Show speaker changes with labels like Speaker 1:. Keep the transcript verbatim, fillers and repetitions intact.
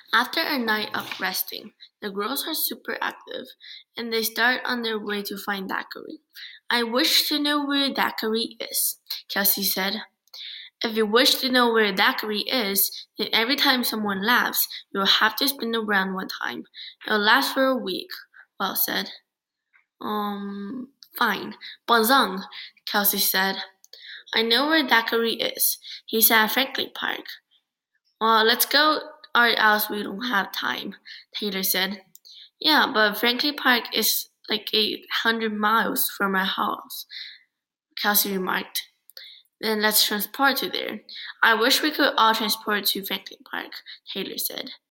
Speaker 1: After a night of resting, the girls are super active and they start on their way to find Thackeray. I wish to know where Thackeray is, Kelsey said. If you wish to know where Thackeray is, then every time someone laughs, you'll have to spin around one time. It'll last for a week, Will said. Um, fine. Bonzong, Kelsey said. I know where Thackeray is. He's at Franklin Park. Well, let's go or else we don't have time, Taylor said. Yeah, but Franklin Park is like eight hundred miles from my house, Kelsey remarked. Then let's transport to there. I wish we could all transport to Franklin Park, Taylor said.